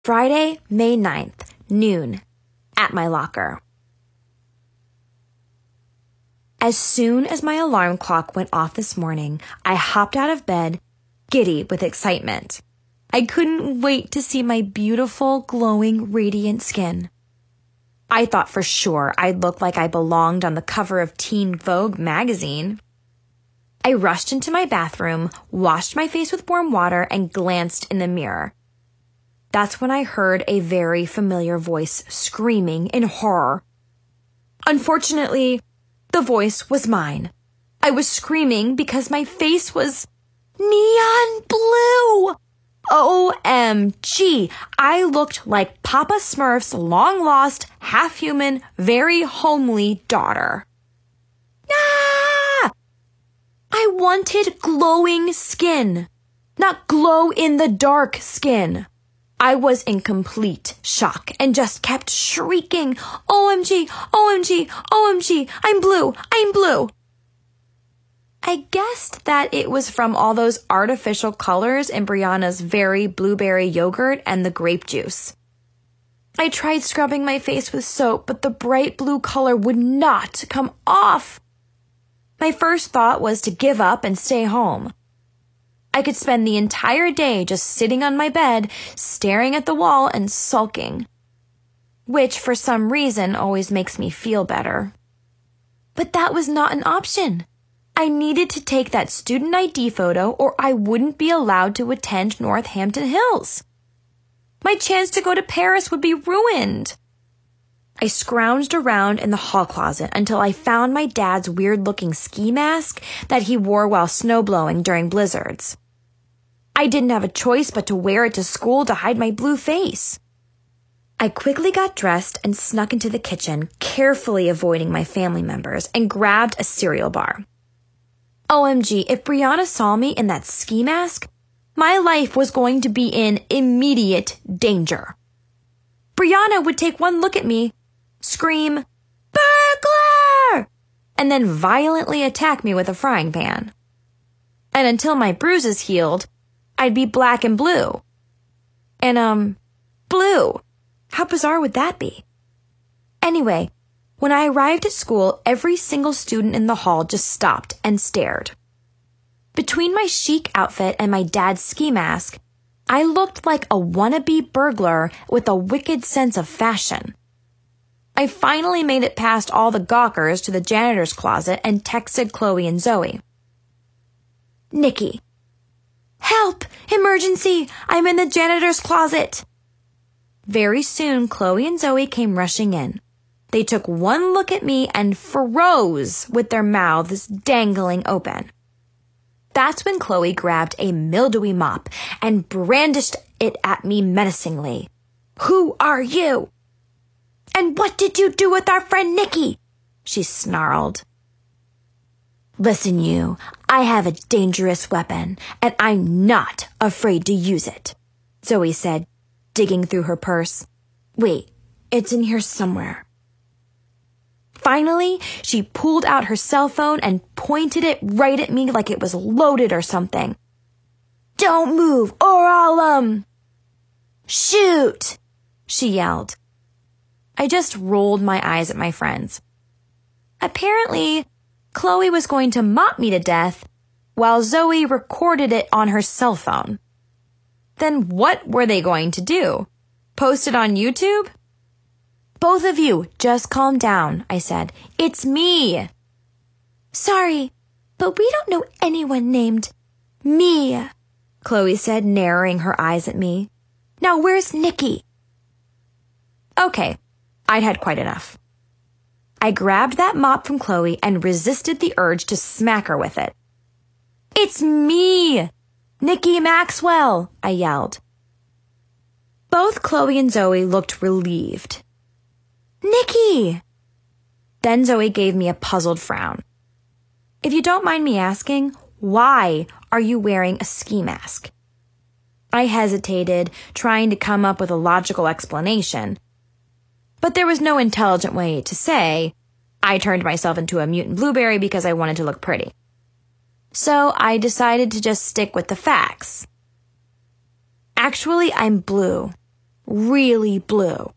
Friday, May 9th, noon, at my locker. As soon as my alarm clock went off this morning, I hopped out of bed, giddy with excitement. I couldn't wait to see my beautiful, glowing, radiant skin. I thought for sure I'd look like I belonged on the cover of Teen Vogue magazine. I rushed into my bathroom, washed my face with warm water, and glanced in the mirror. That's when I heard a very familiar voice screaming in horror. Unfortunately, the voice was mine. I was screaming because my face was neon blue. OMG, I looked like Papa Smurf's long-lost, half-human, very homely daughter. Ah! I wanted glowing skin, not glow-in-the-dark skin. I was in complete shock and just kept shrieking, OMG, OMG, OMG, I'm blue, I'm blue. I guessed that it was from all those artificial colors in Brianna's very blueberry yogurt and the grape juice. I tried scrubbing my face with soap, but the bright blue color would not come off. My first thought was to give up and stay home. I could spend the entire day just sitting on my bed, staring at the wall and sulking, which for some reason always makes me feel better. But that was not an option. I needed to take that student ID photo or I wouldn't be allowed to attend Northampton Hills. My chance to go to Paris would be ruined. I scrounged around in the hall closet until I found my dad's weird-looking ski mask that he wore while snowblowing during blizzards. I didn't have a choice but to wear it to school to hide my blue face. I quickly got dressed and snuck into the kitchen, carefully avoiding my family members, and grabbed a cereal bar. OMG, if Brianna saw me in that ski mask, my life was going to be in immediate danger. Brianna would take one look at me, scream, "Burglar!" and then violently attack me with a frying pan. And until my bruises healed, I'd be black and blue. And, blue. How bizarre would that be? Anyway, when I arrived at school, every single student in the hall just stopped and stared. Between my chic outfit and my dad's ski mask, I looked like a wannabe burglar with a wicked sense of fashion. I finally made it past all the gawkers to the janitor's closet and texted Chloe and Zoe. Nikki. Help! Emergency! I'm in the janitor's closet! Very soon, Chloe and Zoe came rushing in. They took one look at me and froze with their mouths dangling open. That's when Chloe grabbed a mildewy mop and brandished it at me menacingly. Who are you? And what did you do with our friend Nikki? She snarled. Listen, you, I have a dangerous weapon, and I'm not afraid to use it, Zoe said, digging through her purse. Wait, it's in here somewhere. Finally, she pulled out her cell phone and pointed it right at me like it was loaded or something. Don't move, or I'll, shoot, she yelled. I just rolled my eyes at my friends. Apparently, Chloe was going to mop me to death, while Zoe recorded it on her cell phone. Then what were they going to do? Post it on YouTube? Both of you, just calm down, I said. It's me. Sorry, but we don't know anyone named me, Chloe said, narrowing her eyes at me. Now where's Nikki? Okay, I'd had quite enough. I grabbed that mop from Chloe and resisted the urge to smack her with it. It's me! Nikki Maxwell! I yelled. Both Chloe and Zoe looked relieved. Nikki! Then Zoe gave me a puzzled frown. If you don't mind me asking, why are you wearing a ski mask? I hesitated, trying to come up with a logical explanation. But there was no intelligent way to say, I turned myself into a mutant blueberry because I wanted to look pretty. So I decided to just stick with the facts. Actually, I'm blue. really blue.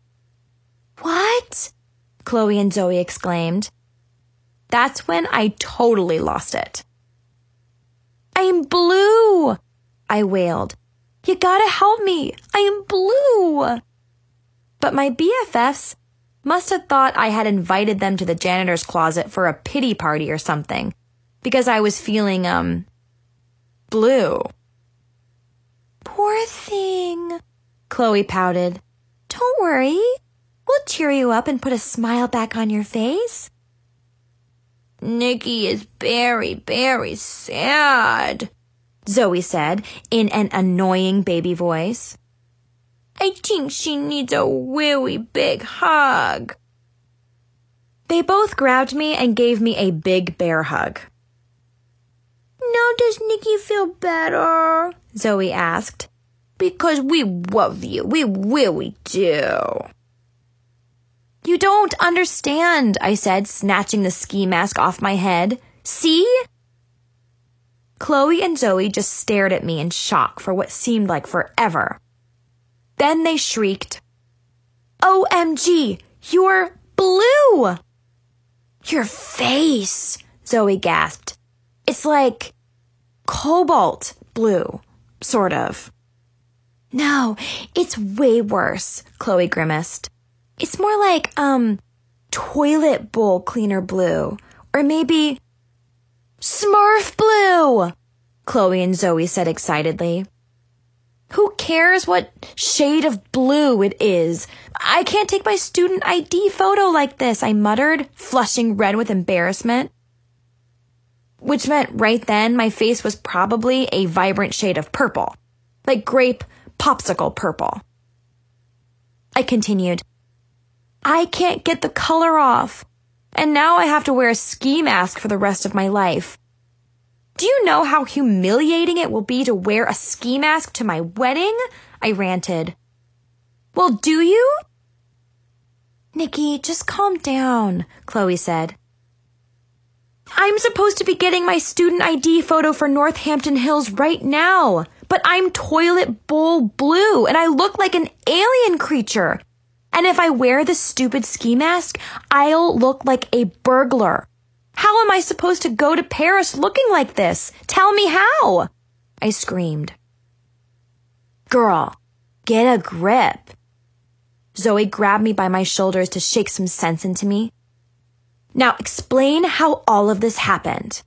What? Chloe and Zoe exclaimed. That's when I totally lost it. I'm blue, I wailed. You gotta help me. I am blue. But my BFFs must have thought I had invited them to the janitor's closet for a pity party or something, because I was feeling, blue. Poor thing, Chloe pouted. Don't worry. We'll cheer you up and put a smile back on your face. Nikki is very, very sad, Zoe said in an annoying baby voice. I think she needs a really big hug. They both grabbed me and gave me a big bear hug. Now does Nikki feel better? Zoe asked. Because we love you. We really do. You don't understand, I said, snatching the ski mask off my head. See? Chloe and Zoe just stared at me in shock for what seemed like forever. Then they shrieked, OMG, you're blue! Your face, Zoe gasped. It's like cobalt blue, sort of. No, it's way worse, Chloe grimaced. It's more like, toilet bowl cleaner blue. Or maybe Smurf blue, Chloe and Zoe said excitedly. Who cares what shade of blue it is? I can't take my student ID photo like this, I muttered, flushing red with embarrassment. Which meant right then my face was probably a vibrant shade of purple, like grape popsicle purple. I continued, I can't get the color off, and now I have to wear a ski mask for the rest of my life. Do you know how humiliating it will be to wear a ski mask to my wedding? I ranted. Well, do you? Nikki, just calm down, Chloe said. I'm supposed to be getting my student ID photo for Northampton Hills right now, but I'm toilet bowl blue and I look like an alien creature. And if I wear this stupid ski mask, I'll look like a burglar. How am I supposed to go to Paris looking like this? Tell me how, I screamed. Girl, get a grip. Zoe grabbed me by my shoulders to shake some sense into me. Now explain how all of this happened.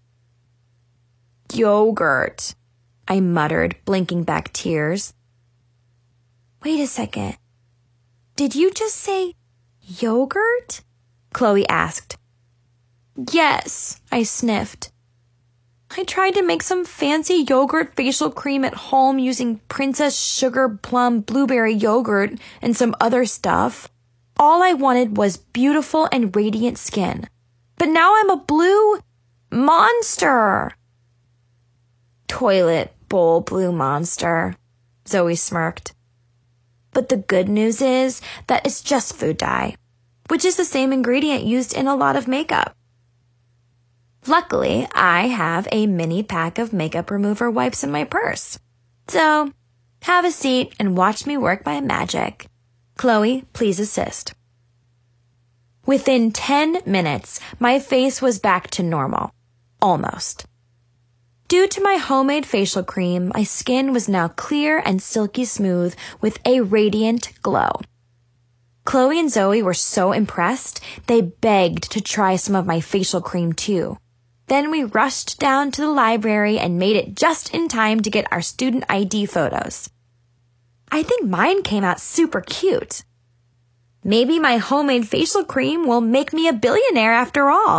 Yogurt, I muttered, blinking back tears. Wait a second. Did you just say yogurt? Chloe asked. Yes, I sniffed. I tried to make some fancy yogurt facial cream at home using Princess Sugar Plum Blueberry yogurt and some other stuff. All I wanted was beautiful and radiant skin. But now I'm a blue monster. Toilet bowl blue monster, Zoe smirked. But the good news is that it's just food dye, which is the same ingredient used in a lot of makeup. Luckily, I have a mini pack of makeup remover wipes in my purse. So, have a seat and watch me work my magic. Chloe, please assist. Within 10 minutes, my face was back to normal. Almost. Due to my homemade facial cream, my skin was now clear and silky smooth with a radiant glow. Chloe and Zoe were so impressed, they begged to try some of my facial cream too. Then we rushed down to the library and made it just in time to get our student ID photos. I think mine came out super cute. Maybe my homemade facial cream will make me a billionaire after all.